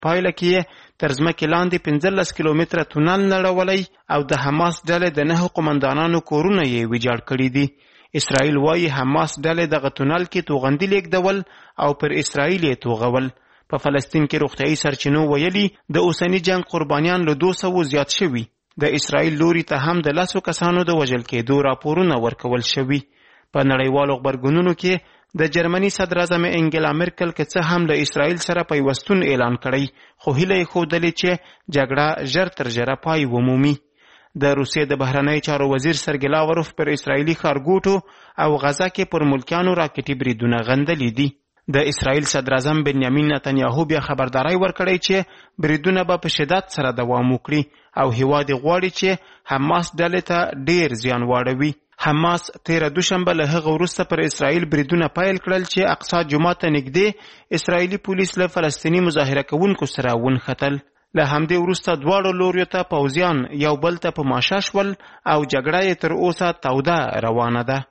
پایله کې تر ځمکې لاندې 15 کیلومتره تونل نړولی او د حماس ډلې د 9 قومندانانو کورونه یې ویجاړ کړي دي. اسرائیل وایي حماس ډلې دغه تونل کې توغندي لیږدول او پر اسرائیل یې توغول. په فلسطین کې روغتیایي سرچینو ویلي د اوسني جنگ قربانیان له 200 زیات شوي. د اسرائیل لوري ته هم د 10 کسانو د وژل کېدو راپورونه ورکول شوي. په نړیوالو غبرګونونو کې د جرمني صدر اعظم انګلا مرکل که څه هم له اسرائیل سره پیوستون اعلان کړی، خو هیله یې ښودلې چې جګړه ژر تر ژره پای ومومي. د روسیې د بهرنیو چارو وزیر سرګی لاوروف پر اسرائیلي ښارګوټو او غزه کې پر ملکیانو راکټي بریدونه غندلي دي. د اسرائیل صدر اعظم بنیامین نتنیاهو بیا خبرداري ورکړی چې بریدونه به په شدت سره دوام وکړي او هیواد غواړي چې حماس ډلې ته ډیر زیان واړوي. حماس 13 دوشنبه له هغه وروسته پر اسرائیل بریدونه پیل کړل چې اقصی جومات ته نږدې اسرائیلي پولیس له فلسطیني مظاهره کوونکو سره ونښتل. له همدې وروسته دواړو لوریو ته پوځیان یو بل ته په ماشه شول او جګړه یې تر اوسه توده روانه ده.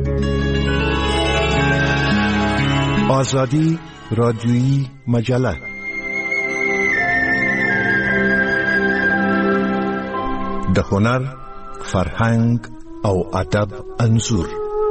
آزادی رادیویی مجله د هنر، فرهنګ او ادب انځور.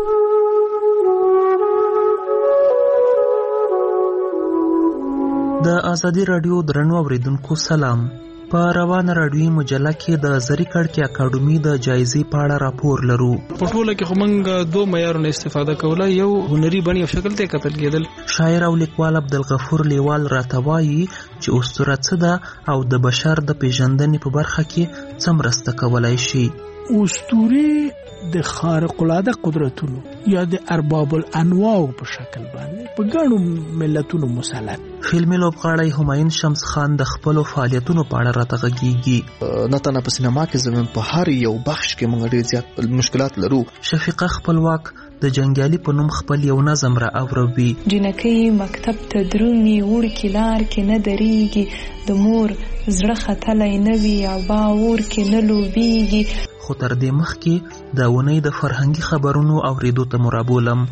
د آزادی رادیو درنو اوریدونکو سلام. په روانه رادیویي مجله کې د زری کړکۍ اکاډمي د جایزې په اړه راپور لرو. په ټوله کې خو موږ 2 معیارونه استفاده کوله، یو هنري بڼې او شکل ته کتل کېدل. شاعر او لیکوال عبدالغفور لیوال راته وایي چې اسطوره څه ده او د بشر د پیژندنې په برخه کې څه مرسته کولی شي. اسطوره د خارق العاده قدرتونو یا د ارباب الانواع په شکل باندې په ګڼو ملتونو مسلط. فلمي لوبغاړی همایون شمس خان د خپلو فعالیتونو په اړه راته غږیږي. نه تنه په سینما کې زموږ په هر یو بخش کې موږ ډېر زیات مشکلات لرو. شفیقه خپلواک د جنګیالي په نوم خپل یو نظم را اوروي. جنکۍ مکتب ته درومي وړکې لار کې نه درېږي، د مور زړه ختلی نه وي او باور کې نه لوبېږي. خو تر دې مخکې د اونۍ د فرهنګي خبرونو اوریدو ته مو رابولم.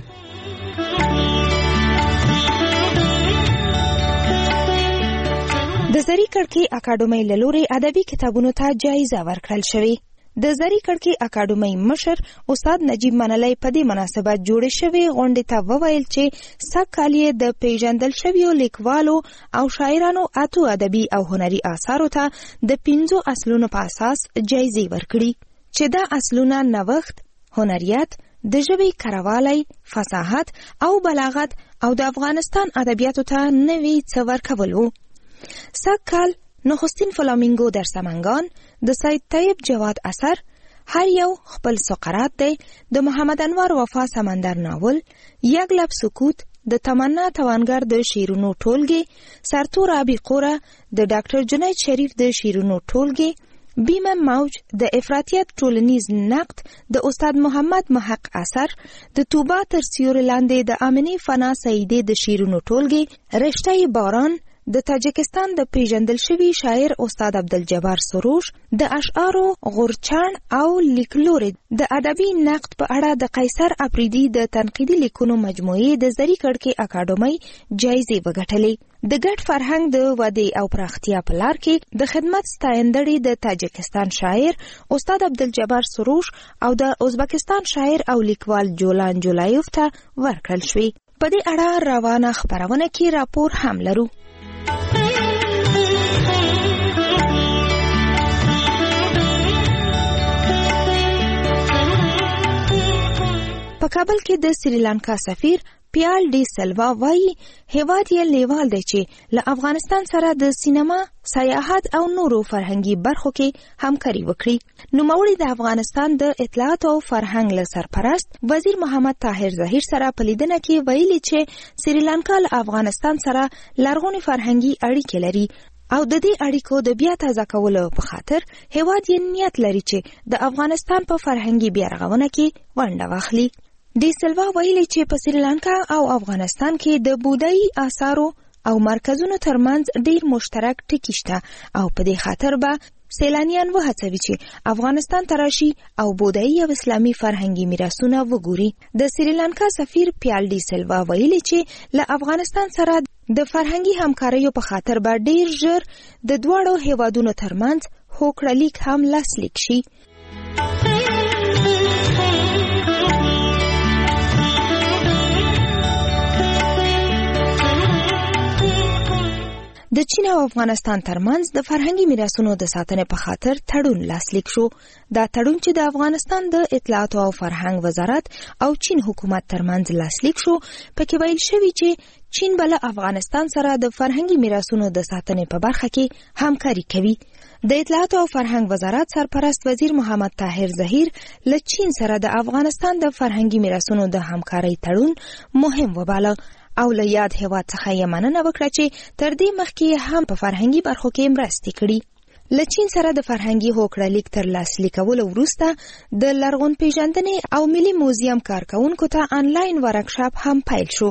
د زری کړکۍ اکاډمۍ له لوري ادبي کتابونو ته جایزه ورکړل شوې. د زری کړکۍ اکاډمۍ مشر استاد نجیب منلی په دې مناسبت جوړې شوې غونډې ته وویل چې سږ کال یې د پیژندل شویو لیکوالو او شاعرانو 8 ادبي او هنري آثارو ته د 5 اصلونو په اساس جایزې ورکړي چې دا اصلونه نوښت، هنریت، د ژبې کاروالی، فصاحت او بلاغت او د افغانستان ادبیاتو ته نوي څه ورکول وو. سږ کال نخستین فلامینگو در سمنگان د سید طیب جواد اثر، هر یو خپل سقرات دی د محمد انور وفا سمندر ناول، یک لب سکوت د تمنا توانګر د شیرونو ټولګي، سرتور آبی قوره د ډاکټر جنید شریف د شیرونو ټولګي، بیمه موج د افراطیت ټولنیز نقد د استاد محمد محق اثر، د توبه تر سیوري لاندې د امنی فنا سعیدی د شیرونو ټولګي، رشته باران د تاجکستان د پیژندل شوی شاعر استاد عبدالجبار سروش، د اشعارو غورچاڼ او لیکلوري د ادبي نقد په اړه د قیصر افریدي د تنقیدي لیکونو مجموعې د زری کړکۍ اکاډمۍ جایزې وګټلې. د ګډ فرهنګ د ودې او پراختیا په لار کې د خدمت ستاینده د تاجکستان شاعر استاد عبدالجبار سروش او د ازبکستان شاعر او لیکوال جولان جولایوف ته ورکړل شوې. په دې اړه روانه خبرونه کې راپور هم لرو. په کابل کې د سریلانکا سفیر پیال ډی سلوا وایي هیواد یې لیوال دی چې له افغانستان سره د سینما، سیاحت او نورو فرهنګي برخو کې همکاري وکړي. نوموړي د افغانستان د اطلاعات او فرهنګ له سرپرست وزیر محمد طاهر ظهیر سره په لیدنه کې ویلي چې سریلانکا له افغانستان سره لرغوني فرهنګي اړیکې لري او د دې اړیکو د بیا تازه کولو په خاطر هیواد یې نیت لري چې د افغانستان په فرهنګي بیا رغونه کې ونډه واخلي. ډی سلوا ویلي چې په سریلانکا او افغانستان کې د بودایي آثارو او مرکزونو ترمنځ ډیر مشترک ټکي شته او په دې خاطر به سیلانیان وهڅوي چې افغانستان ته راشي او بودایي او اسلامي فرهنګي میراثونه وګوري. د سریلانکا سفیر پیال ډي سیلوا ویلي چې له افغانستان سره د فرهنګي همکاریو په خاطر به ډیر ژر د دواړو هیوادونو ترمنځ هوکړه لیک هم لاسلیک شي. د چین او افغانستان ترمنځ د فرهنګي میراثونو د ساتنې په خاطر تړون لاسلیک شو. دا تړون چې د افغانستان د اطلاعاتو او فرهنګ وزارت او چین حکومت ترمنځ لاسلیک شو، پکې ویل شوی چې چین به له افغانستان سره د فرهنګي میراثونو د ساتنې په برخه کې همکاري کوي. د اطلاعاتو او فرهنګ وزارت سرپرست وزیر محمد طاهر ظهیر له چین سره د افغانستان د فرهنګي میراثونو د همکارۍ تړون مهم وباله او له یاد هیواد څخه یې مننه وکړه چې تر دې مخکې هم په فرهنګي برخو کې مرستې کړي. له چین سره د فرهنګي هوکړه لیک تر لاسلیک کولو وروسته د لرغون پیژندنې او ملي موزیم کارکونکو ته آنلاین ورکشاپ هم پیل شو.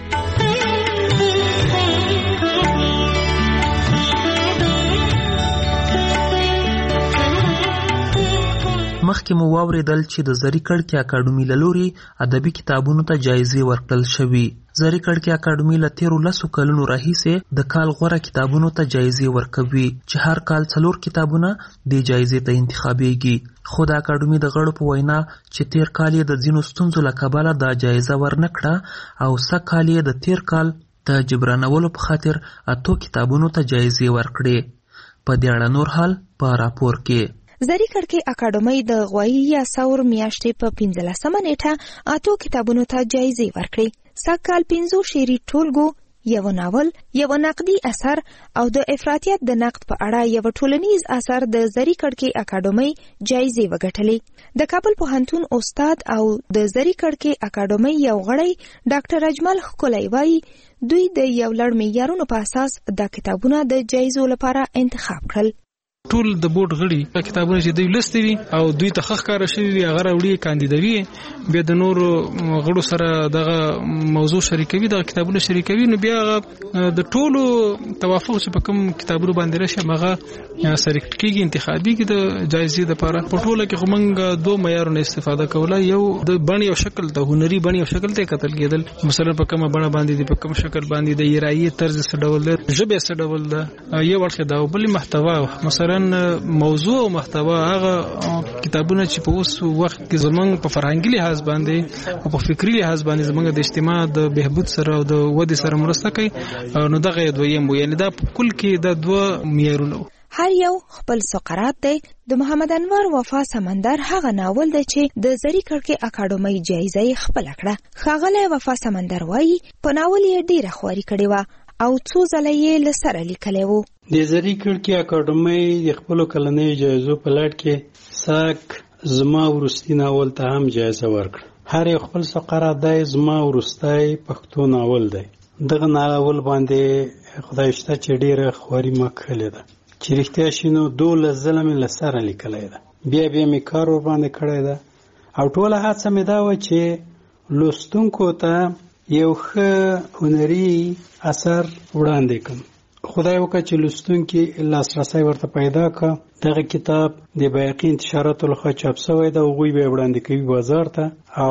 مخکې مو واورېدل چې د زری کړکۍ اکاډمي له لوري ادبي کتابونو ته جایزې ورکړل شوي. زری کړکۍ اکاډمي له 13 کلونو راهیسې د کال غوره کتابونو ته جایزې ورکوي چې هر کال 4 کتابونه د جایزې ته انتخابېږي. خو د اکاډمي د غړو په وینا چې تیر کال یې د ځینو ستونزو له کبله دا جایزه ورنکړه او سږ کال یې د تیر کال د جبرانولو په خاطر 8 کتابونو ته جایزې ورکړې. په دې اړه نور حال په راپور کې. زری کړکۍ اکاډمي د غوایي یا ثور میاشتې په 15مه نیټه 8 کتابونو ته جایزې ورکړې. سږ کال 5 شعري ټولګو، یو ناول، یو نقدي اثر او د افراطیت د نقد په اړه یو ټولنیز اثر د زری کړکۍ اکاډمي جایزې وګټلې. د کابل پوهنتون استاد او د زری کړکۍ اکاډمي یو غړی ډاکټر اجمل ښکلی وایي دوی د یو لړ معیارونو په اساس د کتابونو د جایزو لپاره انتخاب کړل. ټول د بورډ غړي کتابونه چې دوی لستي وي او دوی ته خخ کار شوی وي هغه راوړي کاندیدوي، بیا د نور غړو سره دغه موضوع شریکوي، دغه کتابونه شریکوي، نو بیا د ټولو توافق چې په کوم کتابونو باندې راشي هغه سره کېږي انتخابي د جایزې لپاره. په ټوله کې خو موږ 2 معیارونو استفاده کوله. یو د بڼې او شکل، د هنري بڼې او شکل ته کتل کېدل، مثلا په کومه بڼه باندې دی، په کوم شکل باندې د یرایي طرز څه ډول دی، ژبه څه ډول ده، یو ورته دا بل محتوا، مثلا موضوع او محتوا. هغه کتابونه چې په اوس وخت کې زمونږ په فرهنګي لحاظ باندې او په فکری لحاظ باندې زمونږ د اجتماع د بهبود سره او د ودې سره مرسته کوي، نو دغه دویم وو، یعنی دا کل کې د 2 معیارونه. هر یو خپل سقرات دی. د محمد انور وفا سمندر هغه ناول دی چې د زری کړکۍ اکاډمي جایزه خپل کړه. ښاغلی وفا سمندر وایي په ناول یې ډیره خواري کړې وه او څو ځله یې له سره لیکلی وو. د زری کړکۍ اکاډمي د خپلو کلنیو جایزو په لړ کې ساک زما وروستي ناول ته هم جایزه ورکړه. هر یو خپل سقرات دی. زما وروستی پښتو ناول دی. دغه ناول باندې خدای شته چې ډیره خواري ما کړې ده، چې رښتیا شي نو 12 ځله مې له سره لیکلی ده، بیا مې کار ور باندې کړی ده او ټوله هڅه مې دا وه چې لوستونکو ته یو ښه هنري اثر وړاندې کړم. خدای وکړه چې لوستونکي لاسرسی ورته پیدا کړه. دغه کتاب د بیاقي انتشاراتو لخوا چاپ شوی ده، هغوی به وړاندې کوي بازار ته،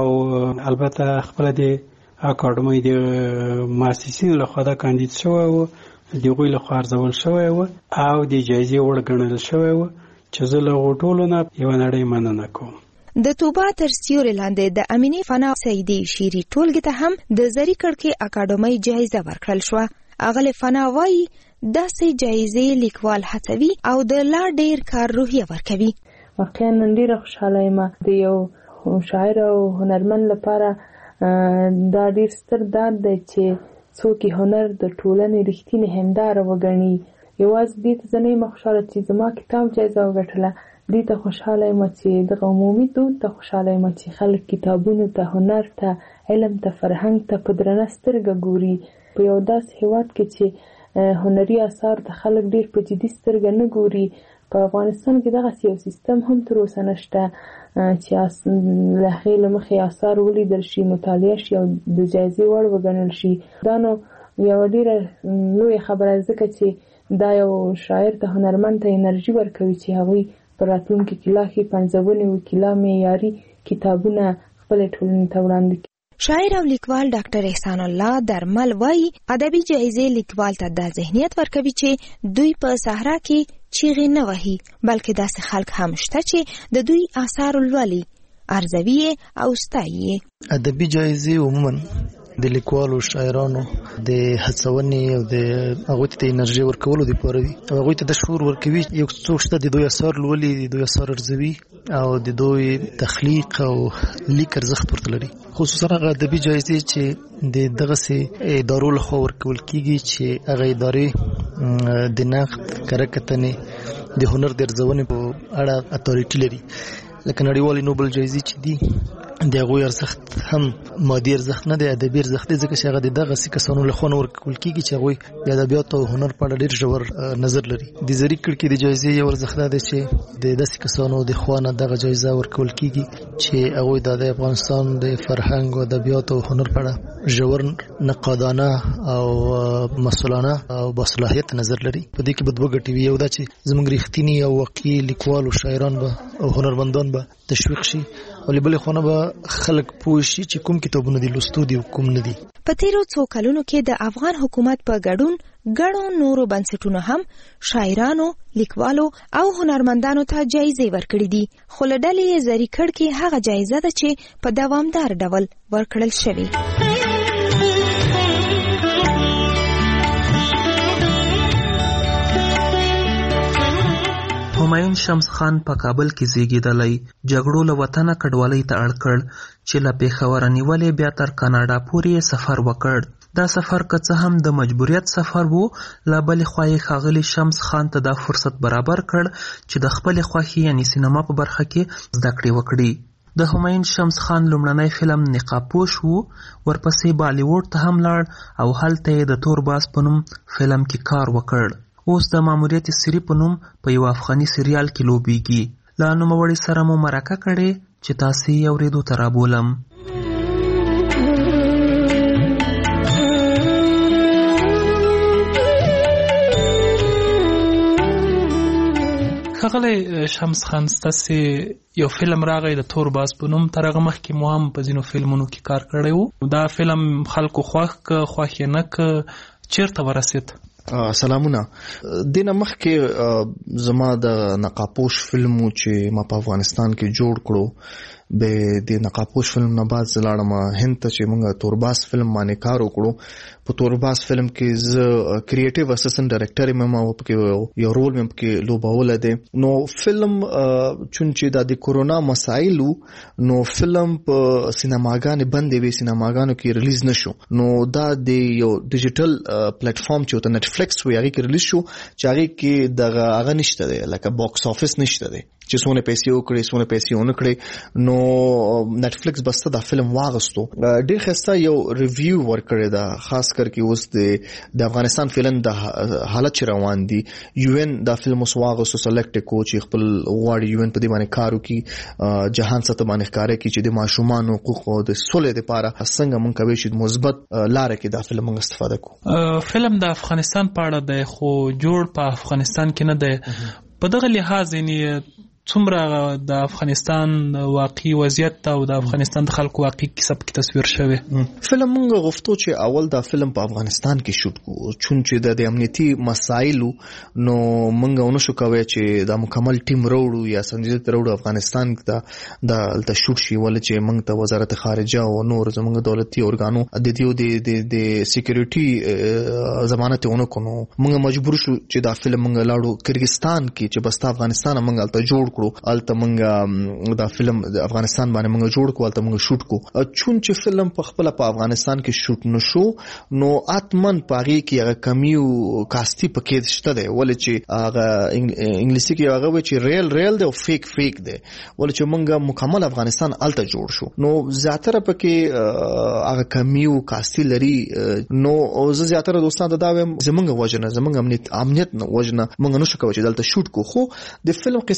او البته خپله د اکاډمۍ د مؤسسینو لخوا دا کاندید شوی و، د هغوی لخوا ارزول شوی و او د جایزې وړ ګڼل شوی و، چې زه له هغو ټولو نه یوه نړۍ مننه کوم. د توبه تر سیوري لاندې د امینې فنا سعیدي شعري ټولګې ته هم د زری کړکۍ اکاډمۍ جایزه ورکړل شوه. اغلې فنا وایي داسې جایزې لیکوال هڅوي او د لا ډیر کار روحیه ورکوي. واقعا نن ډیره خوشحاله یم. د یو شاعر او هنرمند لپاره دا ډیر ستر داد دی چې څوک هنر د ټولنې رښتینې هنداره وګڼي. یوازې دې ته زه نه یم خوشحاله چې زما کتاب جایزه وګټله، دې ته خوشحاله یم چې دغه عمومي دود ته خوشحاله یم چې خلک کتابونو ته، هنر ته، علم ته، فرهنګ ته په درنه سترګه ګوري. په یو داسې هېواد کې چې هنري اثار ته خلک ډېر په جدي سترګه نه ګوري، په افغانستان کې دغسې یو سیستم هم تر اوسه نشته چې له هغې له مخې اثار ولیدل شي، مطالعه شي او د جایزې وړ وګڼل شي. دا نو یوه ډېره لویه خبره ځکه چې دا یو شاعر ته هنرمند ته انرژي ورکوي چې هغوی په راتلونکي کې لا ښې پنځونې وکړي، لا معیاري کتابونه خپلې ټولنې ته وړاندې کړي. شاعر او لیکوال ډاکټر احسان الله درمل وایي ادبي جایزې لیکوال ته دا ذهنیت ورکوي چې دوی په صحرا کې چیغې نه وهي، بلکې داسې خلک هم شته چې د دوی آثار لولي، ارزوي او ستایي. ادبي جایزې عموما د لیکوالو شاعرانو د هڅونې او د هغوی ته انرژي ورکولو دپاره وي، او هغوی ته د شعور ورکوي. یو څوک شته د دوی اثار لولي، د دوی اثار ارزوي او د دوی تخلیق او لیک ارزښت ورته لري. خصوصا هغه ادبي جایزې چې د دغسې ادارو لخوا ورکول کېږي چې هغه ادارې د نقد کره کتنې د هنر د ارزونې په اړه اتاریټي لري، لکه نړیوالې نوبل جایزې چې دي د هغوی ارزښت هم مادي ارزښت نه دی، ادبي ارزښت دی، ځکه چې هغه د دغسې کسانو لخوا نه ورکول کېږي چې هغوی د ادبیاتو او هنر په اړه ډېر ژور نظر لري. د زري کړکۍ د جایزې یو ارزښت دا دی چې د داسې کسانو د خوا نه دغه جایزه ورکول کېږي چې هغوی د افغانستان د فرهنګ او ادبیاتو او هنر په اړه ژور نقادانه او مسؤلانه او باصلاحیت نظر لري. په دې کې به دوه ګټې وي، یو دا چې زموږ رښتیني او واقعي لیکوال او شاعران به او هنرمندان به تشویق شي، او له بلې خوا نه به خلک پوه شي چې کوم کتابونه دي لوستو دي او کوم نه دي. په تیرو څو کلونو کې د افغان حکومت په ګډون ګڼو نورو بنسټونو هم شاعرانو، لیکوالو او هنرمندانو ته جایزې ورکړي دي، خو له ډلې زري کړکۍ هغه جایزه ده چې په دوامدار ډول ورکړل شوې. همایون شمس خان په کابل کې زیږېدلی، جګړو له وطنه کډوالۍ ته اړ کړ چې له پېښوره نیولې بیا تر کاناډا پورې سفر وکړ. دا سفر که څه هم د مجبوریت سفر وو، له بلې خوا یې ښاغلي شمس خان ته دا فرصت برابر کړ چې د خپلې خوښې یعنې سینما په برخه کې زده کړې وکړي. د همایون شمس خان لومړنی فلم نقابپوش وو، ورپسې بالیووډ ته هم لاړ او هلته یې د تور باز په نوم فلم کې کار وکړ. اوس د ماموریت سری په نوم په یو افغاني سریال کې لوبیږي. له نوموړي سره مو مرکه کړې چې تاسې یې اورېدو ته رابولم. ښاغلی شمس خان، ستاسې یو فلم راغی د تور باز په نوم، تر هغه مخکې مو هم په ځینو فلمونو کې کار کړی و. دا فلم خلکو خوښ یې نه که، چیرته ورسېد؟ سلامونه. دینه مخکې زما د نقابپوش فلم چې ما په افغانستان کې جوړ کړو، به د نقابپوش فلم نه بعد زلاړم هند ته چې موږ تورباز فلم باندې کار وکړو. په تورباز فلم کې زه کریټیو اسسټنټ ډایرکټر یم او پکې یو رول مې پکې لوبولی دی. نو فلم چون چې دا د کورونا مسایلو، نو فلم په سینماګانې بندې وې، سینماګانو کې ریلیز نشو. نو دا د یو ډیجیټل پلیټفارم چې ورته نټفلکس وي هغې کې ریلیز شو، چې هغې کې دغه هغه نشته دی، لکه باکس آفیس نشته دی چې څونه پیسې وکړي څونه پیسې ونه کړي. نو نټفلکس بسته دا فلم واغستو، ډېر ښایسته یو ریویو ورکړی ده، خاص کر کې اوس د افغانستان فلم د حالت چې روان دي. یو ان دا فلم اوس واغستو، سلیکټ کو چې خپل غواړي یو ان په دې باندې کار وکړي، جهان سطح باندې ښکاره کړي چې د ماشومانو حقوق او د سولې دپاره څنګه موږ کولی شو مثبت لاره کې دا فلم موږ استفاده کوو. فلم د افغانستان په اړه دی، خو جوړ په افغانستان کې نه دی. په دغه لحاظ یعنې څومره د افغانستان واقعي وضعیت او د افغانستان د خلکو واقعي کیسه پکې تصویر شوی؟ فلم موږ غوښتو چې اول دا فلم په افغانستان کې شوټ کړو، چون چې د امنیتي مسایلو نو موږ ونشو کوی چې دا مکمل ټیم راوړو یا سنجیده راوړو افغانستان کې دا د شوټ شي، ولې چې موږ ته وزارت خارجه او نور زموږ دولتي ارګانو د دې د سکیورټي ضمانت ونه کړو. موږ مجبور شو چې دا فلم موږ لاړو کرغستان کې، چې بس افغانستان موږ الته جوړ کړو، الته موږ دا فلم د افغانستان باندې موږ جوړ کړو، الته موږ شوټ کړو. چون چې فلم په خپل په افغانستان کې شوټ نشو، نو اتمن پاغي کې هغه کمیو کاستی پکې شته دی، ولې چې هغه انګلیسي کې هغه وایي چې ریل دی او فیک دی، ولې چې موږ مکمل افغانستان الته جوړ شو. نو زیاتره پکې هغه کمیو کاستی لري. نو زه زیاتره دوستان ته دا وایم زمونږ وجنه، زمونږ امنیت نه وجنه موږ نشو کولی چې دلته شوټ کو. خو د فلم قصې ته کنه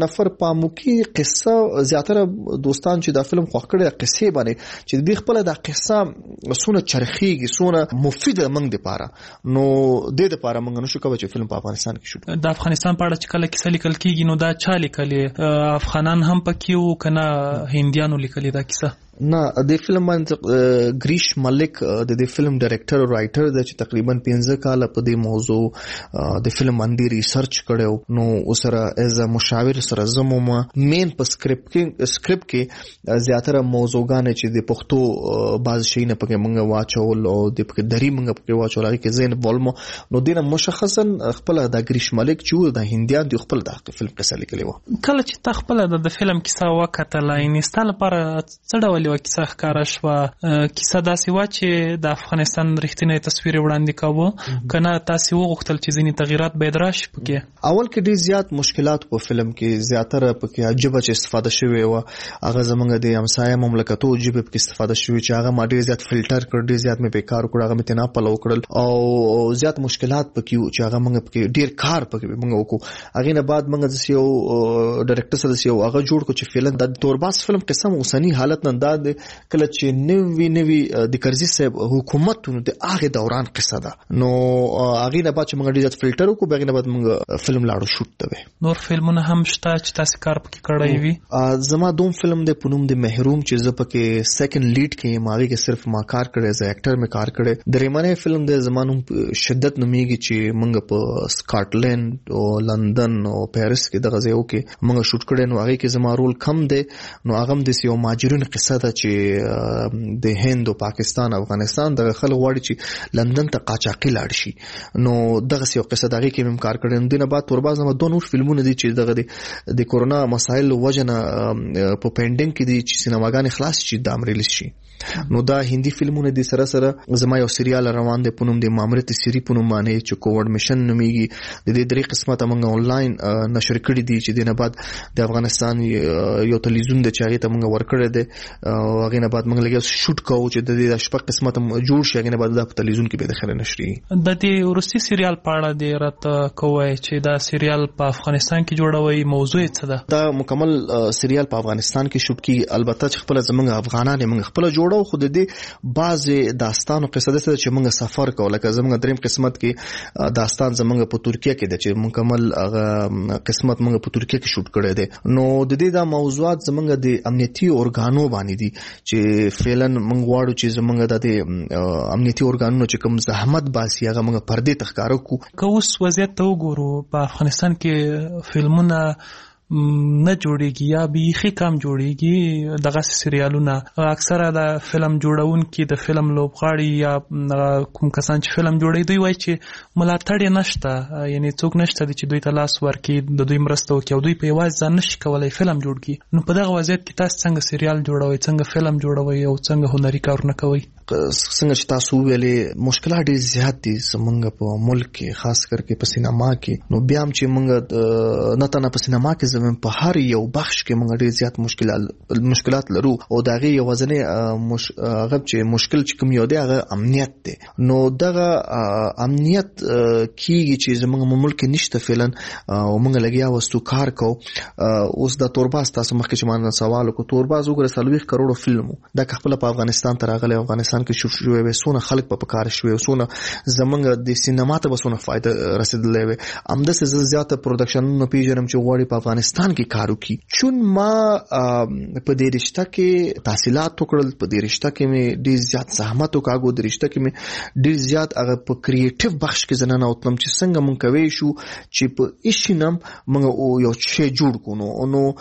جعفر پاموکی قصه زیاتره دوستان چې دا فلم خوښ کړي قصې باندې چې د خپل د قصه سونه چرخیږي سونه مفید منګ د پاره نو د لپاره منګ نشو کوي چې فلم په افغانستان کې شوټ د افغانستان په اړه چې کله کیسه لیکل کیږي نو دا چا لیکلې افغانان هم پکې وو کنه هندیانو لیکلې دا کیسه نه د فلم باندې گریش ملک د فلم ډایرکټر او رائټر د چې تقریبا 15 کال په دې موضوع د فلم باندې ریسرچ کړو نو اوسره ایز ا مشاور سره زموږ مین په سکرپټ کې زیاتره موضوعګان چې د پښتو باز شي نه پکې مونږ واچول او د پکې دری مونږ پکې واچول کې زین ولمو نو دینه مشخصا خپل د گریش ملک چې د هندیان د خپل د فلم قصه لیکلی و کله چې تخپل د فلم کیسه وکټه لاینستل پر څډول کیسه ښکارا شو کیسه داسې و چې د افغانستان رښتینی تصویر وړاندې کاوه کنه تاسو وغوښتل چې ځینې تغیرات باید راشي پکې اول کې ډیر زیات مشکلات په فلم کې زیاتره پکې عجیب چې استفاده شوی و هغه زمونږ د همسایه مملکتو جيب کې استفاده شوی چې هغه ما ډیر زیات فلټر کړ ډیر زیات مې په کار وکړ هغه مې تنا پلو کړل او زیات مشکلات پکې چې هغه موږ پکې ډیر کار پکې موږ وکړو هغه نه بعد موږ د یو ډایرکټر سره یو هغه جوړ کو چې فلم د تورباس فلم قسم اوسنی حالت نه انداز کله چې نوی د کرزي صاحب حکومتونو د هغه دوران قصه ده نو هغه نه بعد چې موږ ډیر فلټر وکړو هغه نه بعد موږ فلم لاړو شوټ ته نور فلمونه هم شته چې تاسو کار پکې کړی وي زما دوم فلم د پونم د محروم چې زه پکې سیکنډ لیډ کې ماغي کې صرف ما کار کړی از اکټر مې کار کړی د ریمانه فلم د زمانو شدت نوميږي چې موږ په سکاټلند او لندن او پیرس کې د غزیو کې موږ شوټ کړی نو هغه کې زما رول کم دی نو هغه د یو ماجرون قصه ده چې د هند او پاکستان افغانستان دغه خلک غواړي چې لندن ته قاچاقي لاړ شي نو دغه یو قصه دغه کې مم کار کړم دینه بعد تورباز ما دوه نور فلمونه دي چې دغه د کورونا مسایل وجنه په پینډینګ کې دي چې سینماګان خلاص شي د امر لشي نو دا هندي فلمونه دي سره سره زما یو سریال روان دی پونم د مامرت سری پونم باندې چې کووډ میشن نوميږي د دې درې قسمه ته موږ آنلاین نشر کړی دي چې دینه بعد د افغانستان یو تلویزیون د چاغې ته موږ ورکړی دی او هغه نه بعد موږ لګیا شوټ کوو چې د دې شپږ قسمه ته جوړ شي هغه نه بعد د تلویزیون کې به د خره نشري د دې روسي سریال په اړه د راته کوی چې دا سریال په افغانستان کې جوړوي موضوع څه ده دا مکمل سریال په افغانستان کې شوټ کی البته چې خپل زمونږ افغانان موږ خپل جوړو خو د دې بعض داستان او قصه ده چې موږ سفر کوو لکه زمونږ دریم قسمت کې داستان زمونږ په ترکیه کې ده چې مکمل قسمت موږ په ترکیه کې شوټ کړی دی نو د دې دا موضوعات زمونږ د امنیتي اورګانو باندې دي چې فعلن موږ غواړو چې زمونږ د امنیتي اورګانونو چې کوم زحمت باسي هغه موږ پردې تخکارو کو که اوس وضعیت ته وګورو په افغانستان کې فلمونه نه جوړیږي یا بیخي کم جوړیږي دغه سریالونه اکثره د فلم جوړونکي د فلم لوبغاړي یا کوم کسان چې فلم جوړي دوی وایي چې ملاتړ نشته یعنی څوک نشته چې دوی ته لاس ورکړي د دوی مرسته وکړي او دوی په یوازې ځان نشي کولای فلم جوړ کړي نو په دغه وضعیت کې تاسو څنګه سریال جوړوي څنګه فلم جوړوي او څنګه هنري کارونه کوي څنګه چې تاسو ویلې مشکلات ډېر زیات دي زمونږ په ملک کې خاص کرکه په سینما کې نو بیا هم چې موږ نه تنه په سینما کې زمون په هر یو بخش کې موږ ډېر زیات مشکلات لرو او دغه یو وزنه هغه چې مشکل چې کوم یو دی هغه امنیت دی نو دغه امنیت کیږي چې زمونږ ملک نشته فعلا او موږ لګیا وستو کار کو اوس د تورباز تاسو مخکې چې ما سوال کو تورباز وګوره 40 کروڑ فلم دا خپل په افغانستان ته راغلی افغانستان کې شوف شوی وي سونه خلک په کار شوی سونه زمونږ د سینما ته وسونه فائدہ رسیدلې وي امده سه زیاته پروډکشن نو پیژنم چې غواړي په افغانستان کې کارو کی چون ما په دې رشتہ کې تحصیلات وکړل په دې رشتہ کې مې ډیر زیات زحمت وکاغو د رشتہ کې مې ډیر زیات هغه په کریټیو بخش کې زنانه اوتلم چې څنګه مونږ کوي شو چې په ایشینم مونږ یو شی جوړ کو نو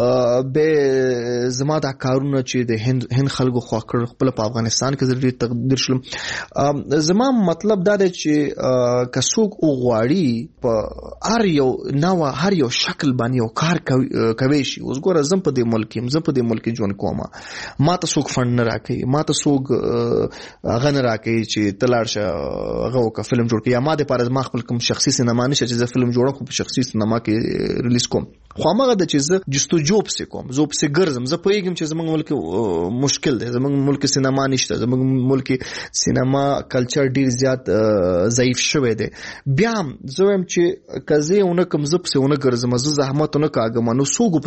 به زما دا کارونه چې د هند خلکو خو خپل په افغانستان کې ډیر تقدیر شلم زما مطلب دا دی چې کڅوګ غواړي په هر یو شکل باندې یو کار کوي شي اوس ګوره زم په دې ملک ژوند کوم ما ته څوک فند نه راکړي ما ته څوک هغه نه راکړي چې تلاړ شه هغه وک فلم جوړ کړي یا ما د پاره ما خپل کوم شخصي سینما نشه چې زه فلم جوړم خو په شخصي سینما کې ریلیز کوم خو هغه د چې زه جستو جوب سې کوم زه په ګرځم زه پوهیږم چې زمونږ ملک مشکل دی زمونږ ملک سینما نشته زمونږ زموږ ملک سینما کلچر ډیر زیات ضعیف شوی دی. بیا زه وایم چې کزه اون کوم زه پسې اون ګرځم زه زحمت نه کاږم نو سوګو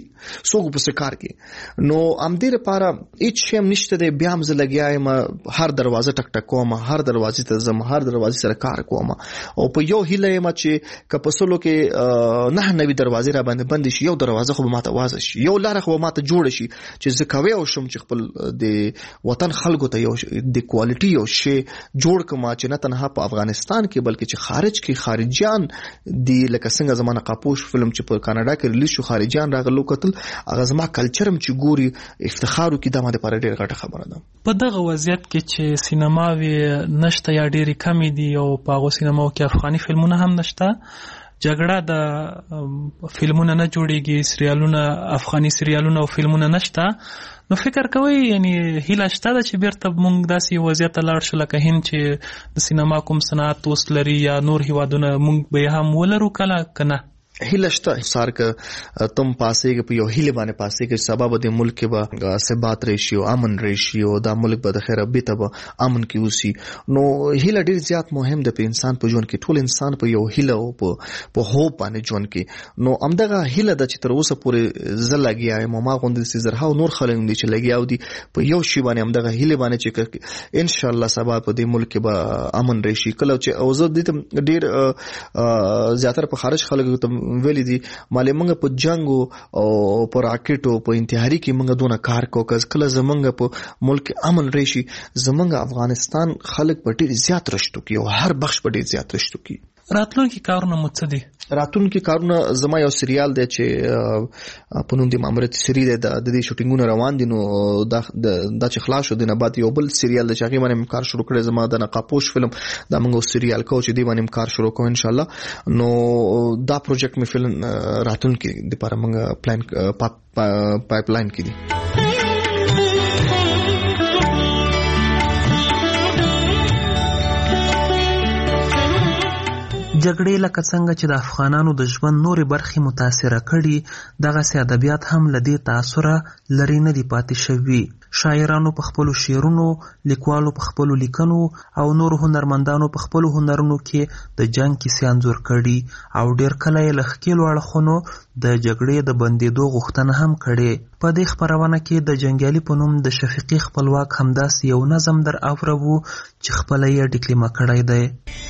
پسې کار کوي نو ام دې لپاره هیڅ شی نشته دی. بیا هم زه لګیایم هر دروازه ټک ټک کوم هر دروازې ته زم هر دروازې سره کار کوم او په یو هیله یم چې کپسلو کې نه نوې دروازې را باندې بند شي یو دروازه خو ماته واز شي یو لار خو ماته جوړ شي چې زه کوي او شم چې خپل د وطن خلکو ته یو د کوالټي یو شی جوړ کما چې نه تنها په افغانستان کې بلکې چې خارج کې خارجيان دی لکه څنګه زمانه قاپوش فلم چې په کاناډا کې ریلیز شو خارجيان راغلو قتل هغه زما کلچرم چې ګوري افتخارو کې د ماده پر ډېر غټه خبره ده. په دغه وضعیت کې چې سینماوي نشته یا ډېری کمی دي او په هغه سینماو کې افغاني فلمونه هم نشته جګړه د فلمونه نه جوړیږي سریالونه افغاني سریالونه او فلمونه نشته نو فکر کوي یعنی هیله شته چې بیرته موږ داسې وضعیت ته لاړ شو لکه هند چې د سینما کوم صنعت اوس لري یا نور هیوادونه موږ به هم ولرو کله کنه هیله شته سار که تم پاسې کې په یو هیله باندې پاسې کې سبب د ملک به ثبات راشي او امن راشي او د ملک به د خیر به ته امن کې اوسي نو هیله ډیر زیات مهم ده په انسان په ژوند کې ټول انسان په یو هیله او په هوپ باندې ژوند کې نو امدغه هیله د چې تر اوسه پورې زلګیا ما غوندې سي زرها نور خلک دي چې لګیاو دي په یو شی باندې امدغه هیله باندې چې ان شاء الله سبا په دې ملک به امن راشي کله چې اوزه دي ډیر زیاتره په خارج خلک ته ویلي دي مالې موږ په جنگ او په راکټ او په انتحاري کې موږ دونه کار کوو کله زمونږ په ملک امن راشي زمونږ افغانستان خلک په ډیر زیات رښتو کې او هر بخش په ډیر زیات رښتو کې. راتلونکي کارونه مو څه دي؟ راتلونکي کارونه زما یو سریال دی چې په نوم د مامورت سری دی د دې شوټینګونه روان دي نو دا چې خلاص شو د نه بعد یو بل سریال دی چې هغه باندې کار شروع کړی زما د نقاپوش فلم دا موږ سریال کو چې دی باندې کار شروع کوو ان شاء الله نو دا پروجیکټ می فلم راتلونکي د لپاره موږ پلان پایپ لاین کې دي. جګړې لکه څنګه چې د افغانانو د ژوند نورې برخې متاثره کړي دغسې ادبیات هم له دې تاثره لرې نه دي پاتې شوي. شاعرانو په خپلو شعرونو لیکوالو په خپلو لیکنو او نورو هنرمندانو په خپلو هنرونو کې د جنګ کیسې انځور کړي او ډېر کله یې له ښکېلو اړخونو د جګړې د بندېدو غوښتنه هم کړې. په دې خپرونه کې د جنګیالي په نوم د شفیقي خپلواک همداسې یو نظم در اورو چې خپله یې ډیکلیمه کړی دی.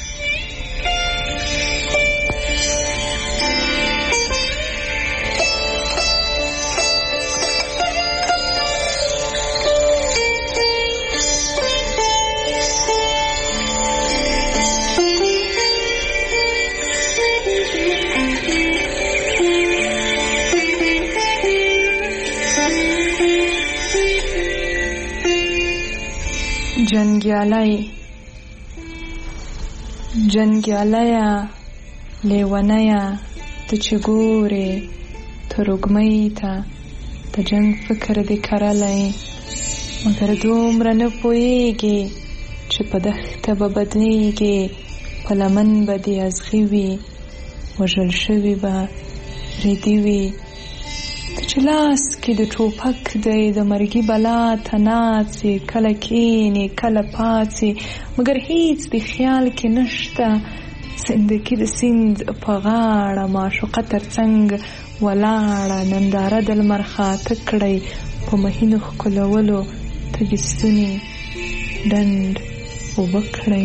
جنګیالیا لیونیا ته چې ګورې ته رګمۍ ته د جنګ فکر دې کرلی مګر دومره نه پوهېږې چې په دښته به بدلېږې په لمن به دې ازغي وي وژل شوي به ریدي وي ته چې لاس کې د ټوپک دی د مرګي بلا ته ناڅې کله کینې کله پاڅې مګر هیڅ د خیال کې نشته زندګي د سیند په غاړه معشوقه تر څنګ ولاړه ننداره د لمر خاته کړی په مهینو ښکلولو تږي ستوني ډنډ اوبه کړی.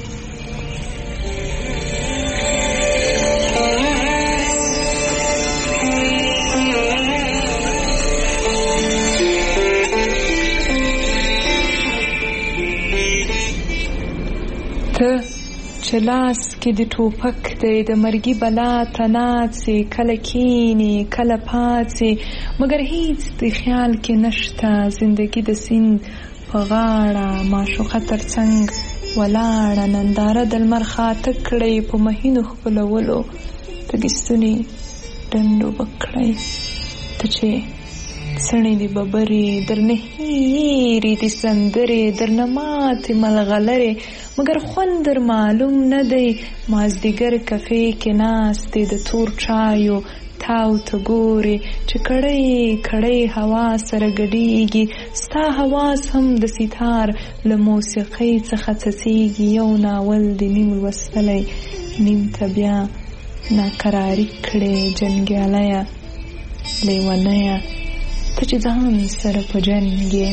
ته چې لاس کې د ټوپک دی د مرګي بلا ته ناڅې کله کینې کله پاڅې مګر هیڅ د خیال کې نشته زندګي د سیند په غاړه معشوقه تر څنګ ولاړه ننداره د لمر خاته کړی په مهینو ښکلولو تږي ستوني ډنډ اوبه کړی. ته چې څڼې دي ببرې درنه هېرې دي سندرې درنه ماتې ملغلرې مګر خوند در معلوم نه دی مازدیګر کفې کې ناستې د تور چایو تاو ته ګورې چې کړۍ کړۍ هوا سره ګډیږي ستا حواس هم د سیتار له موسیقۍ څخه څڅیږي یو ناول د نیم لوستلی نیم ته بیا ناقراري کړې جنګیالیه لیونیه ته چې ځان سره په جنګ یې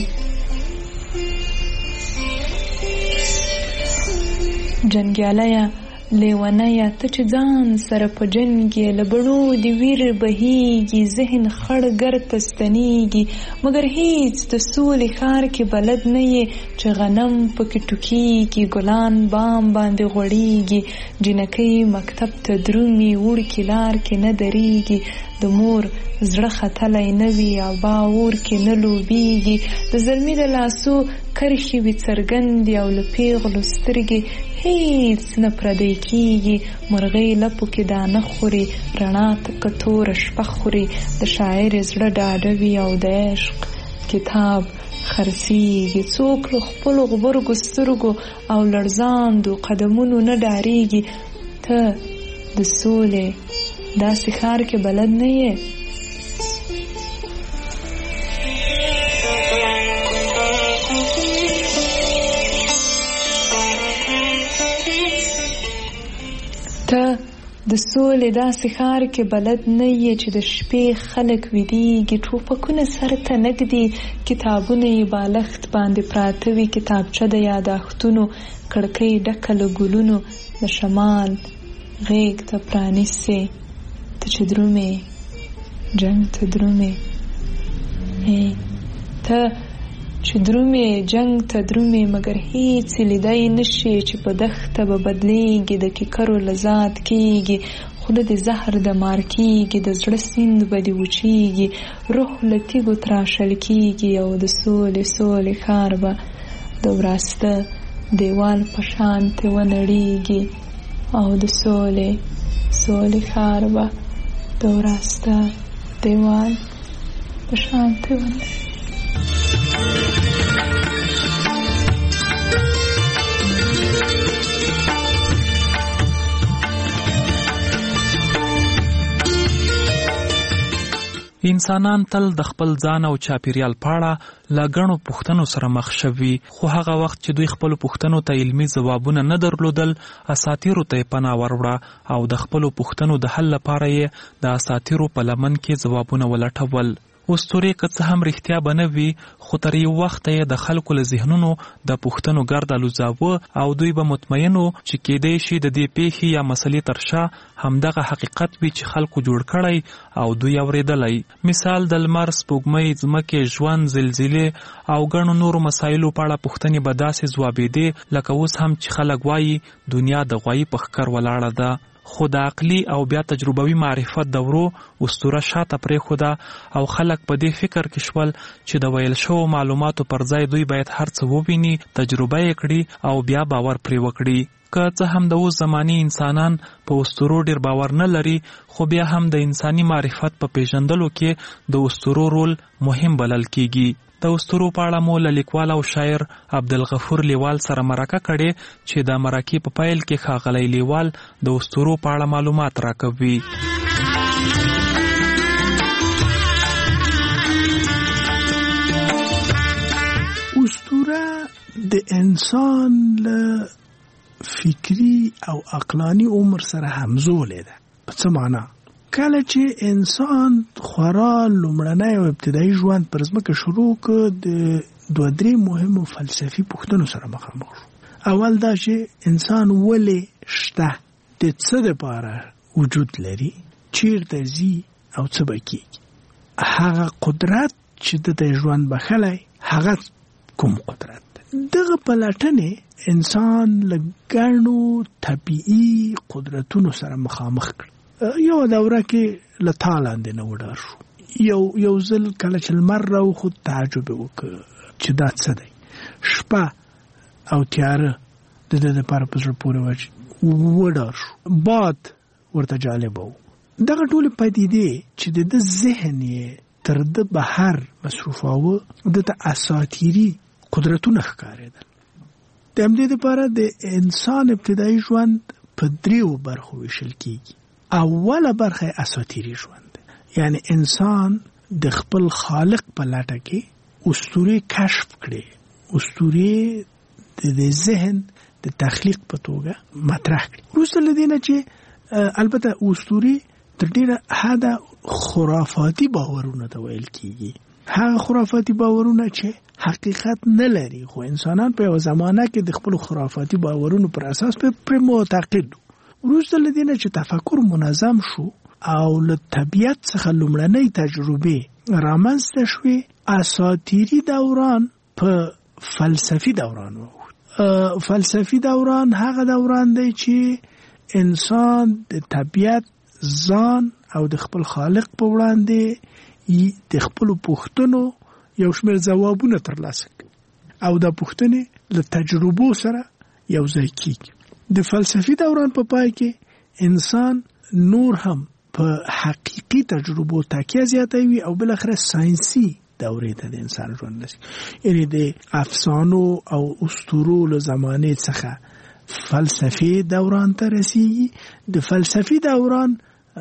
جنګیالیه لیونیه ته چې ځان سره په جنګ یې له بڼو د ویر بهیږي ذهن خړ ګرته ستنیږي مګر هیڅ د سولې ښار کې بلد نه یې چې غنم پکې ټوکیږي ګلان بام باندې غوړیږي جنکۍ مکتب ته درومي وړکي لار کې نه درېږي د مور زړه ختلی نه وي او باور کې نه لوبیږي د زلمي د لاسو کرښې وي څرګندې او له پیغلو سترګې هیڅ نه پردی کیږي مرغۍ لپو کې دانه خوري رڼا تکه توره شپه خوري د شاعر زړه ډاډه وي او د عشق کتاب خرڅیږي څوک له خپلو غبرګو سترګو او لړزاندو قدمونو نه ډارېږي ته د سولې داسې ښار کې بلد نه یې ته د سولې داسې ښار کې بلد نه یې چې د شپې خلک ویدیږي ټوپکونه سر ته نږدي کتابونه یې بالښت باندې پراته وي کتابچه د یاداښتونو کړکۍ ډکه له ګلونو د شمال غیږ ته پرانیسې ته چې درومې جنګ ته درومې ته چې درومې جنګ ته درومې مګر هیڅ لیدای نشي چې په دښته به بدلیږي د کیکرو لذات کیږي خوله د زهر د مار کیږي د زړه سیند به دې وچیږي روح له تیږو تراشل کیږي او د سولې سولې ښار به د وراسته دیوال په شانتې ونړیږي او د سولې سولې ښار به د وراسته دیوال په شانتې ونړیږي انسانان تل د خپل ځان او چاپیریال په اړه له ګڼو پوښتنو سره مخ شوي خو هغه وخت چې دوی خپلو پوښتنو ته علمي ځوابونه نه درلودل اساطیرو ته یې پناه وروړه او د خپلو پوښتنو د حل لپاره یې د اساطیرو په لمن کې ځوابونه ولټول اسطورې که څه هم رښتیا به نه وي خو تر یو وخته یې د خلکو له ذهنونو د پوښتنو ګرد الوځاوه او دوی به مطمئن وو چې کیدای شي د دې پیښې یا مسلې تر شا همدغه حقیقت وي چې خلکو جوړ کړی او دوی اورېدلی مثال د لمر سپوږمۍ ځمکې ژوند زلزلې او ګڼو نورو مسایلو په اړه پوښتنې به داسې ځوابېدې لکه اوس هم چې خلک وایي دنیا د غوایي په ښکر ولاړه ده خو د عقلي او بیا تجربوي معرفت دورو اسطوره شاته پرېښوده او خلک په دې فکر کې شول چې د ویل شوو معلوماتو پر ځای دوی باید هر څه وویني تجربه یې کړي او بیا باور پرې وکړي که څه هم د اوس زماني انسانان په اسطورو ډیر باور نه لري خو بیا هم د انساني معرفت په پیژندلو کې د اسطورو رول مهم بلل کیږي د اسطورو په اړه مو له لیکوال او شاعر عبدالغفور لیوال سره مرکه کړې چې د مرکې په پیل کې ښاغلی لیوال د اسطورو په اړه معلومات راکوي اسطوره د انسان له فکری او عقلانی عمر سره همزوله ده په څه معنا کله چې انسان خورا لومړنی او ابتدایي ژوند پر ځمکه شروع کړ د دوه درې مهمو فلسفي پوښتنو سره مخامخ شو اول دا چې انسان ولې شته د څه دپاره وجود لري چیرته ځي او څه به کیږي هغه قدرت چې د ژوند بخلی هغه کوم قدرت دغه پلټنې انسان له ګڼو طبیعي قدرتونو سره مخامخ کړ یو دوره کې له تالاندې نه وډار شو یو ځل کله چې لمر راوخوت تعجب وکړ چې دا څه دی شپه او تیاره د ده دپاره په زړه پورې وډار شو باد ورته جالبه و دغه ټولې پدیدې چې د ده ذهن یې تر ده بهر مصروفاوه ده ته اساطیري قدرتونه ښکارېدل د همدې دپاره د انسان ابتدایي ژوند په دریو برخو ویشل کیږي اوله برخه اساطیري ژوند دی یعنی انسان د خپل خالق په لټه کې اسطورې کشف کړي، اسطورې د ذهن د تخلیق په توګه مطرح کړي. وروسته له دې نه چې البته اسطورې تر ډېره حده خرافاتي باورونه ته ویل کېږي. هغه خرافاتي باورونه چې حقیقت نه لري، خو انسانان په یو زمانه کې د خپل خرافاتي باورونو پر اساس پر معتقد. وروسته له دې نه چې تفکر منظم شو او له طبیعت څخه لومړنۍ تجربې رامنځته شوې، اساطیري دوران په فلسفي دوران وو. فلسفي دوران هغه دوران دی چې انسان د طبیعت، ځان او د خپل خالق په وړاندې د خپل پوښتنو یو شمېر ځوابونه ترلاسه کوي او دا پوښتنې له تجربو سره یو ځای کیږي. د فلسفي دوران په پای کې انسان نور هم په حقیقي تجربو تکیه زیاتوي او بالاخره ساينسي دورې ته د انسان ژوند رسي. یعنی د افسانو او اسطورو له زمانې څخه فلسفي دوران ته رسیږي. د فلسفي دوران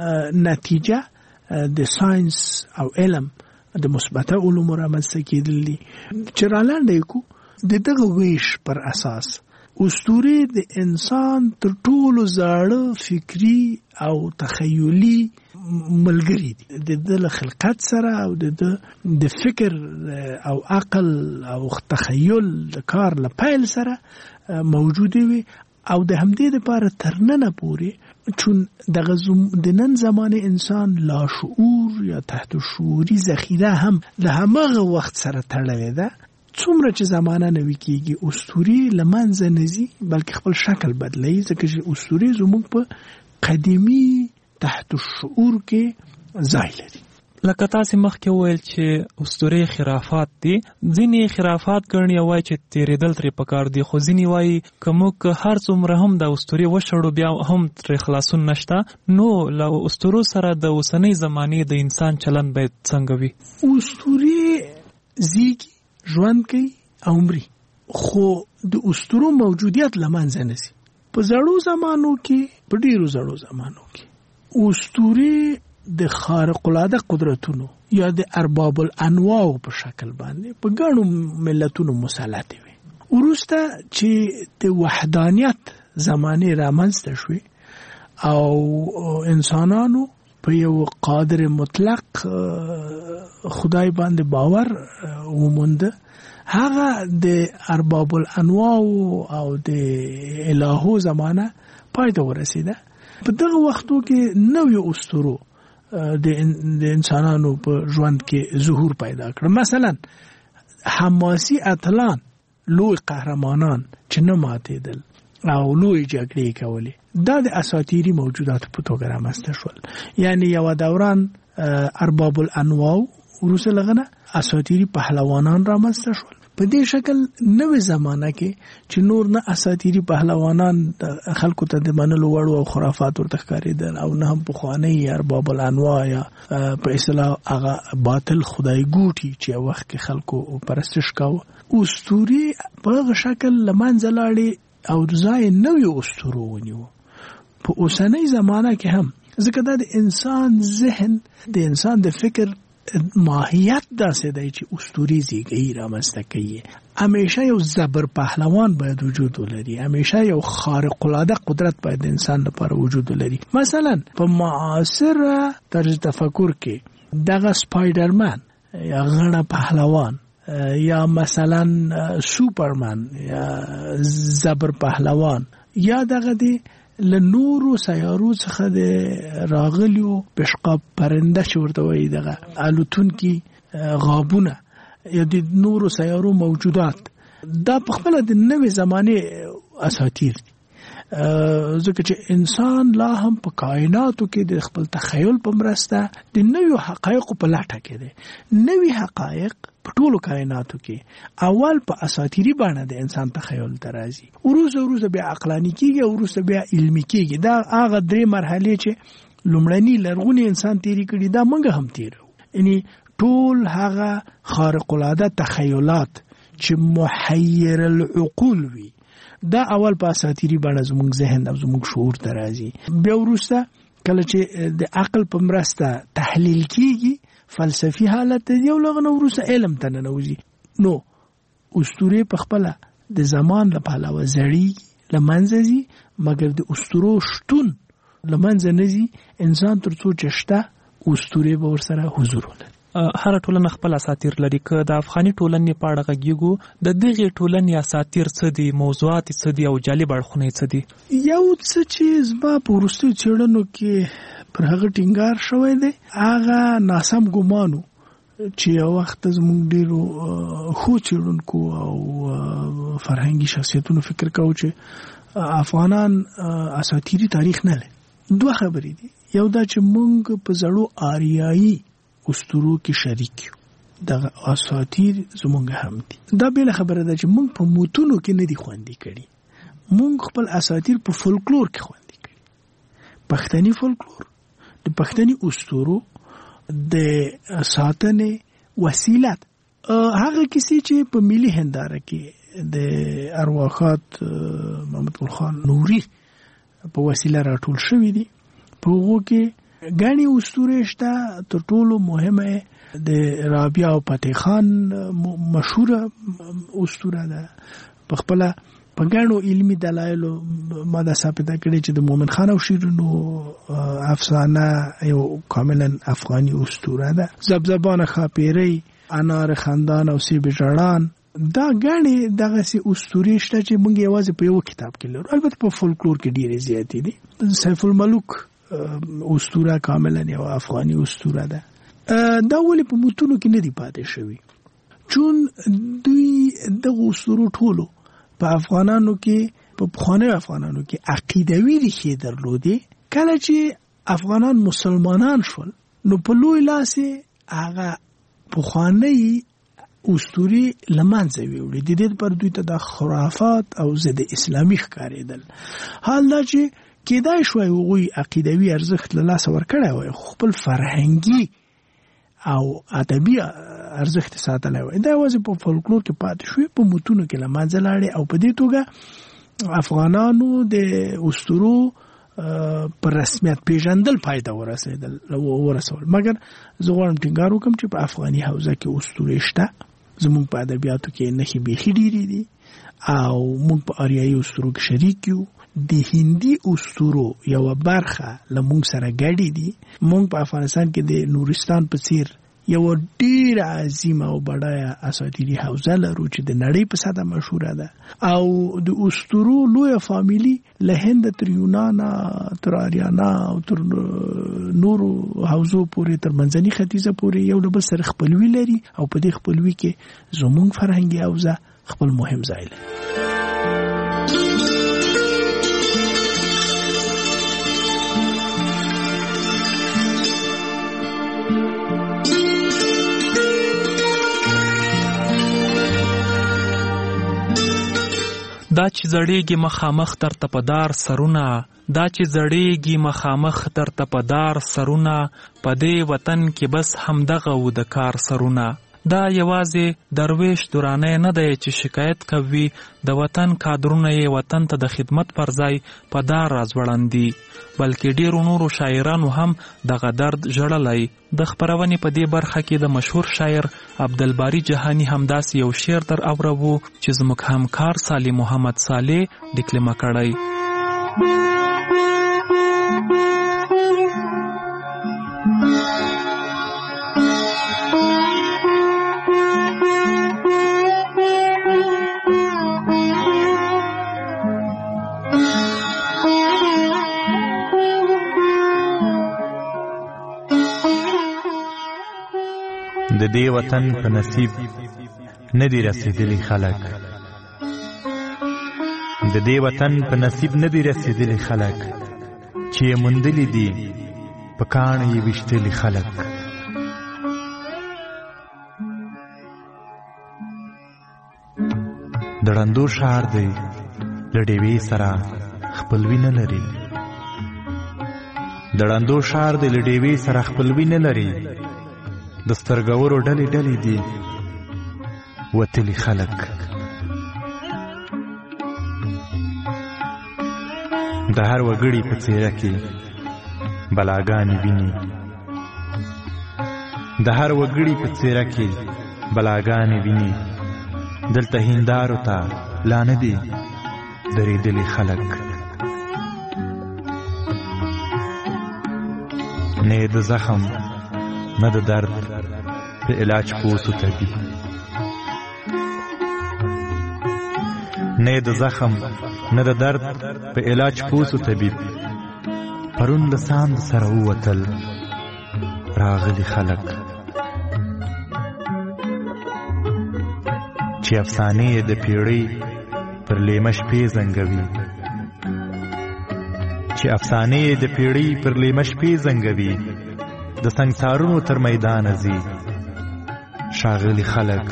نتیجه د ساينس او علم د مثبته علومو رامنځته کېدل دي چې رالاندې کو د دغه ویش پر اساس اسطورې د انسان تر ټولو زاړه فکری او تخیلي ملګری دي. د خلقت سره او د فکر او عقل او تخیل د کار له پیل سره موجود وي او د همدې لپاره ترننه پورې چون د نن زمانه انسان لاشعور یا تحت شعوري ذخیره هم له همغه وخت سره تړلې ده. څومره چې زمانه نوي کېږي اسطورې له منځه نه ځي بلکې خپل شکل بدلوي، ځکه چې اسطورې زموږ په قدیمي تحت الشعور کې ځای لري. لکه تاسې مخکې وویل چې اسطورې خرافات دي. ځینې خرافات ګڼي وایي چې تېرېدل ترې پکار دي، خو ځینې وایي که موږ هر څومره هم د اسطورې وشړو بیا هم ترې خلاصون نشته. نو له اسطورو سره د اوسنۍ زمانې د انسان چلند باید څنګه وي؟ اسطورې زیږي، ژوند کوي او مري، خو د اسطورو موجودیت له منځه نه ځي. په زړو زمانو کې، په ډېرو زړو زمانو کې اسطورې د خارق العاده قدرتونو یا د ارباب الانواع په شکل باندې په ګڼو ملتونو مسلط وي. وروسته چې د وحدانیت زمانه رامنځته شوې او انسانانو په یو قادر مطلق خدای باندې باور ومونده، هغه د ارباب الانواع او د الهو زمانه پای ته ورسیده. په دغه وختو کې نوې اسطورو د انسانانو په ژوند کې ظهور پیدا کړ. مثلا حماسي اتلان، لوی قهرمانان چې نه ماتېدل او لوی جګړې کولې، دا د اساطیري موجوداتو په توګه رامنځته شول. یعنی یو دوران ارباب الانواع، وروسته لغنه اساطیري پهلوانان رامنځته شول. په دې شکل نوې زمانہ کې چې نور نه اساطیري پهلوانان خلکو ته د منلو وړ او خرافات ورته ښکارېدل او نه هم پخواني ارباب الانواع یا په اصطلاح هغه باطل خدای ګوټي چې وخت کې خلکو پرستش کاوه. اسطورې په هغه شکل له منځه لاړې او ځای نوې اسطورو ونیو. په اوسنۍ زمانہ کې هم ځکه دا د انسان ذهن، د انسان د فکر ماهیت داسې دی چې اسطوري زیږي رامنځته کوي. همیشه یو زبر پهلوان باید وجود ولري، همیشه یو خارق العاده قدرت باید د انسان لپاره وجود ولري. مثلا په معاصر طرز تفکر کې دغه سپایډرمن یا غڼه پهلوان یا مثلا سوپرمن یا زبر پهلوان یا دغه دی لنورو سیارو څخه د راغلیو پشقاب پرنده چې ورته وایي دغه الوتونکي غابونه یا د نورو سیارو موجودات، دا په خپله د نوې زمانې اساطیر دي. ځکه چې انسان لا هم په کائناتو کې د خپل تخیل په مرسته د نویو حقایقو په لټه کې دی. نوی حقایق په ټولو کائناتو کې اول په اساطیري بڼه د انسان تخیل ته راځي، وروسته بیا عقلاني کېږي او وروسته بیا علمي کېږي. دا هغه درې مرحلې چې لومړني لرغوني انسان تیري کړي دا موږ هم تیرو. یعنی ټول هغه خارق العاده تخیلات چې محیر العقول وي دا اول په اساطیري بڼه زموږ ذهن او زموږ شعور ته راځي. بیا وروسته کله چې د عقل په مرسته تحلیل کیږي فلسفي حالت دی او لغه نو وروسته علم ته ننوځي. نو اسطوره په خپل د زمان له پلوه زړی لمنځه ځي مګر د اسطورو شتون لمنځه نه ځي. انسان تر څو چشته اسطوره به ورسره حضور ولري. هر ټولنه خپل اساطیر لري. که د افغاني ټولنې په اړه غږیږو د دغه ټولنې اساطیر څه دي، موضوعات څه دي او جالب اړخونه څه دي؟ یو څه چې زما په وروستیو څېړنو کې پر هغه ټینګار شوی دی هغه ناسم ګمانو چې یو وخت زموږ ډېرو ښو څېړونکو او فرهنګي شخصیتونو فکر کوو چې افغانان اساطیري تاریخ نه لري. دوه خبرې دي. یو دا چې موږ په زړو آریایي اسطورو کې شریک یو، دغه اساطیر زمونږ هم دي. دا بل خبره ده چې موږ په موتونو کې نه دي خوندي کړي، موږ خپل اساطیر په فولکلور کې خوندي کړي. پښتني فولکلور د پښتني اسطورو د ساتنې وسیله هغه کیسې چې په ملي هنداره کې د ارواښاد محمد ګل خان نوري په وسیله راټول شوی دي. په هغو کې غني اسطوره شته. تر ټولو مهمه د رابعه او فتح خان مشهوره اسطوره ده. په خپل په غنو علمي دلایل ما دا ثابت کړي چې د مومن خان او شیرینو افسانه یو کاملا افغاني اسطوره ده. زبزبان خاپیری، انار خندان او سیب جړان دا غني دغه سي اسطوري شته چې موږ یوازې په یو کتاب کې لرو. البته په فولکلور کې ډېرې زیاتې دي. سیف الملوک اسطوره کاملا یو افغاني اسطوره ده. دا ولې په متونو کې نه دی پاتې شوی؟ چون دوی دغه اسطورو ټولو په افغانانو کې په پخواني افغانانو کې عقیدوي ریښې درلودې. کله چې افغانان مسلمانان شول نو په لوی لاس هغه پخواني اسطوري لمنځه ویوړې. د دې پر دوی ته د خرافات او ضد اسلامي ښکارېدل. حال دا چې کېدای شوی هغوی عقیدوي ارزښت له لاسه ورکړی وای، خپل فرهنګي او ادبي ارزښت ساتلی وای. دا یوازې په فولکلور کې پاتې شوی، په متونو کې له منځه لاړې او په دې توګه افغانانو د اسطورو پر رسمیت پیژندل پای ته ورسول. مګر زه غواړم ټینګار وکړم چې په افغاني حوزه کې اسطورې شته. زموږ په ادبیاتو کې نښې بیخي ډېرې دي او موږ په آریایي اسطورو کې شریک یو. د هندي اسطورو یو برخه لمونږ سره ګډې دي. موږ په افغانستان کې د نورستان په څیر یو ډیر عظیمه او بډایه اساطیري حوزه لرو چې د نړۍ په سطحه مشهوره ده او د اسطورو لویه فامیلی له هند تر یونان تر آریانا او تر نورو حوزو پورې تر منځني ختیځه پورې یو له بل سره خپلوي لري او په دې خپلوي کې زموږ فرهنګي حوزه خپل مهم ځای لري. دا چې زړېږي مخامخ تر تپدار سرونه، دا چې زړېږي مخامخ تر تپدار سرونه، په دې وطن کې بس همدغه و د کار سرونه. دا یوازې درویش دورانه نه دی چې شکایت کوي، د وطن کادرونه یې وطن ته د خدمت پر ځای په دار راځوړندي، بلکې ډیرو نورو شاعرانو هم دغه درد ژړلی. د خپرونې په دې برخه کې د مشهور شاعر عبدالباری جهانی همداسې یو شعر در اورو چې زموږ همکار صالح محمد صالح ډیکلمه کړی. د دې وطن په نصیب ندی رسیدلی خلک، د دې وطن په نصیب ندی رسیدلی خلک، چې یې موندلی دي په کاڼ یې ویشتلی خلک. د ړندو ښار دی له ډیوې سره خپلوي نه لري، د ړندو ښار دی له ډیوې سره خپلوي نه لري، د سترګورو ډلې ډلې دي وتلي خلک. د هر وګړي په څېره کې بلاګانې ویني، د هر وګړي په څیره کې بلاګانې ویني، دلته هیندارو ته لا نه دي درېدلي خلک. نه د زخم نه د درد په علاج پوسو طبیب، نه د زخم نه د درد په علاج پوسو طبیب. پرون له ساند سره ووتل راغلي خلک، چې افسانې د پیړۍ پر لیمه شپې زنګوي، چې افسانې د پیړۍ پر لیمه شپې زنګوي. د سنګسارونو تر میدان ځي ښاغلي خلک.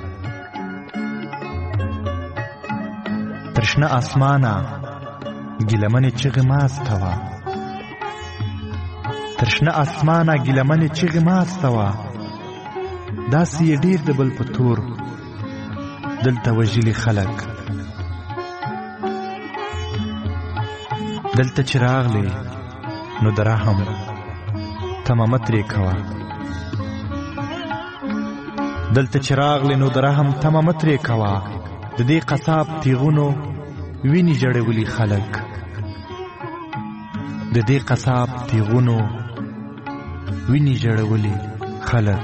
تر شنه اسمانه ګیلمنې چغې ماسته وه، تر شنه اسمانه ګیلمنې چغې ماسته وه. داسې یې ډېر د بل په تور دلته وژلي خلک. دلته چې راغلې نو د رحم تمه مه ترې کوه، دلته چې راغلې نو د رحم تمه مه ترې کوه. د دې قصاب تیغونو وینې جړولي خلک، د دې قصاب تیغونو وینې جړولي خلک.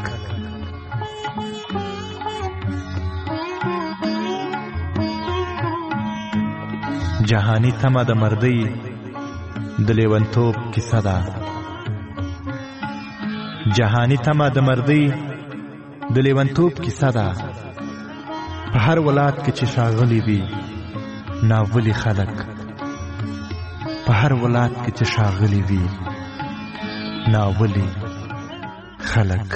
جهانی تمه د مردۍ د لیونتوب کیسه ده، جهانی تمه د مردۍ د لیونتوب کیسه ده. په هر ولایت کې چې ښاغلي وي ناولي خلک، په هر ولایت کې چې ښاغلي وي ناولي خلک.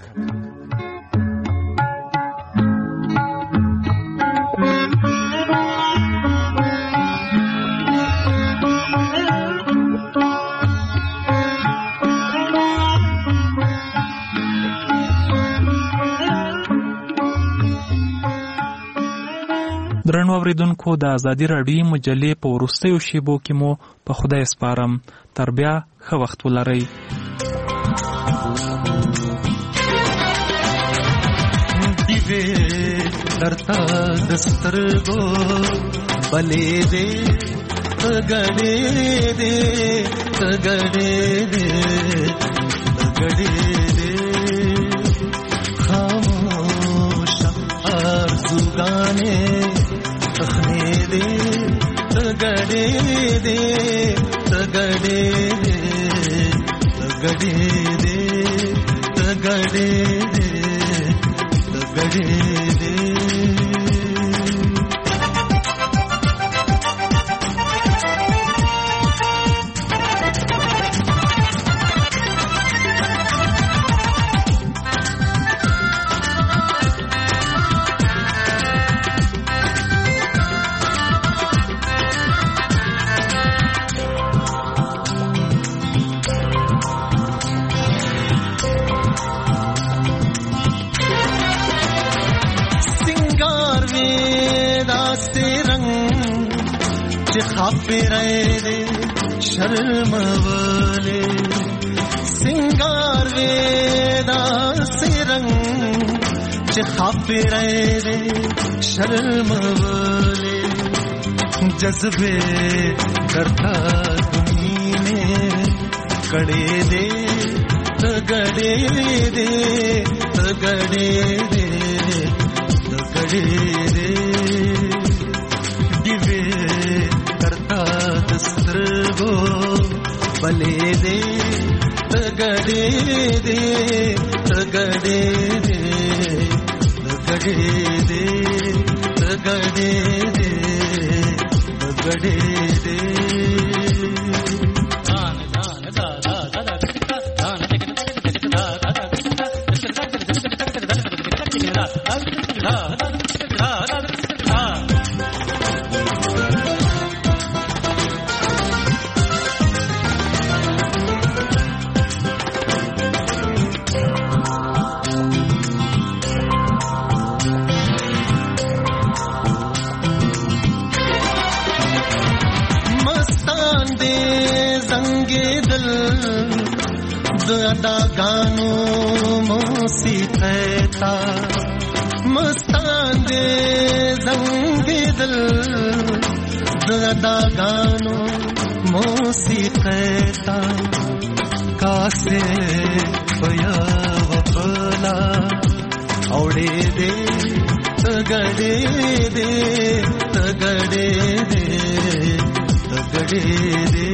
درنو اوریدونکو، د ازادي راډیو مجلې په وروستیو شیبو کې مو په خدای سپارم. تر بیا ښه وخت ولرئ. دیوې درته د سترګو بلې دې تګړې دې تګړې دې تګړې دې خاموش ارزوګانې تخنې دې تګړې دې تګړې دې تګړې دې تګړې دې تګړې دې. خاپیرے شرم والے سنگار ویدا سے رنگ خاپیرے شرم والے جذبے کرتا تمہیں نے کڑے دے تگڑے دے تگڑے دے تگڑے دے دیوے دسترگو بلے دے تگڑے دے تگڑے دے تگڑے دے تگڑے دے تگڑے دے. اداګانو موسیقتا مستان دې زنګیدل اداګانو موسیقتا کاسه پیا وپلا اوړې دې تګړې دې تګړې دې تګړې دې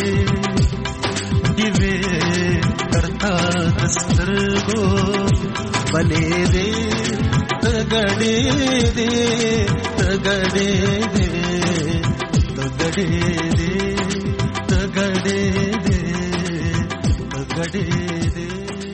دیوې کرتا دسترګو بلې دې تګړې دې تګړې دې تګړې دې تګړې دې تګړې